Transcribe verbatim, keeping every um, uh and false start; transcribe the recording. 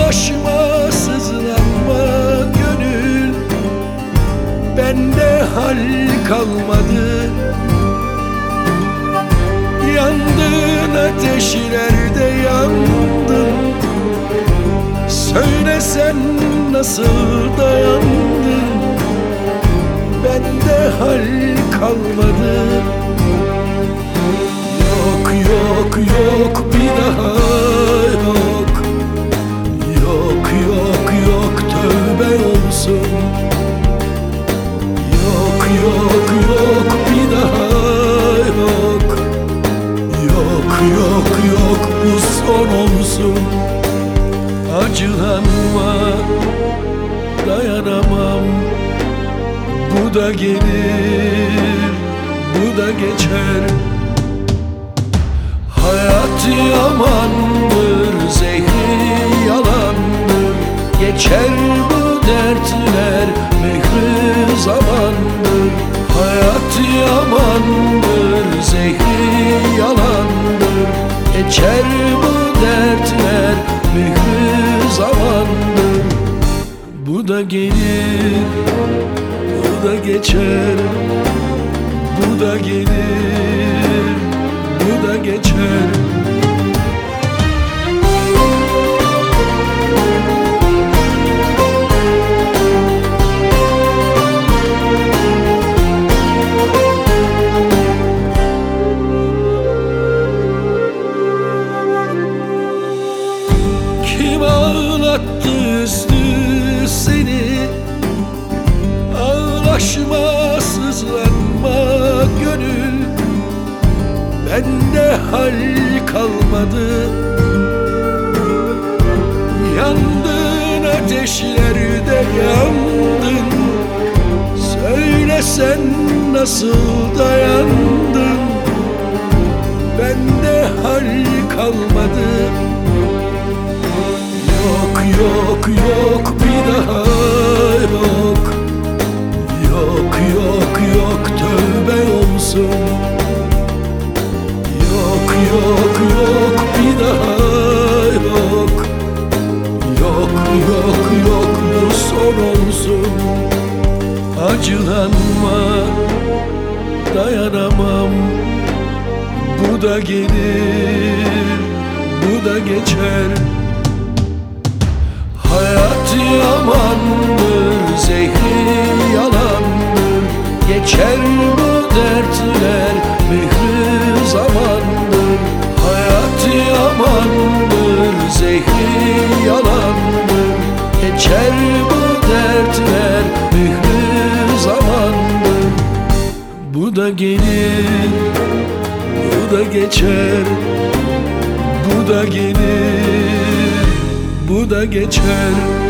Ağlaşma, sızlanma gönül, bende hal kalmadı. Yandın ateşlerde yandın, söylesen nasıl dayandın? Bende hal kalmadı. Yok yok yok bir daha yok. Yok yok yok tövbe olsun. Yok yok yok bir daha yok. Yok yok yok bu son olsun. Acılanma, dayanamam. Bu da gelir, bu da geçer. Hayat yamandır, zehri yalandır. Geçer bu dertler, mehri zamandır. Hayat yamandır, zehri yalandır. Geçer bu dertler, mehri zamandır. Bu da gelir, bu da geçer. Bu da gelir, bu da geçer. Kim ağlattı üzdü seni? Ağlaşma, sızlanma gönül, bende hal kalmadı. Yandın ateşlerde yandın, söylesen nasıl dayandın? Bende hal kalmadı. Yok yok yok bir daha yok. Yok yok yok tövbe olsun. Yok yok yok bir daha yok. Yok yok yok bu son olsun. Acılanma, dayanamam. Bu da gelir, bu da geçer. Hayat yamandır, zehri yalandır. Geçer bu dertler, mehri zamandır. Hayat yamandır, zehri yalandır. Geçer bu dertler, mehri zamandır. Bu da gelir, bu da geçer. Bu da gelir, bu da geçer.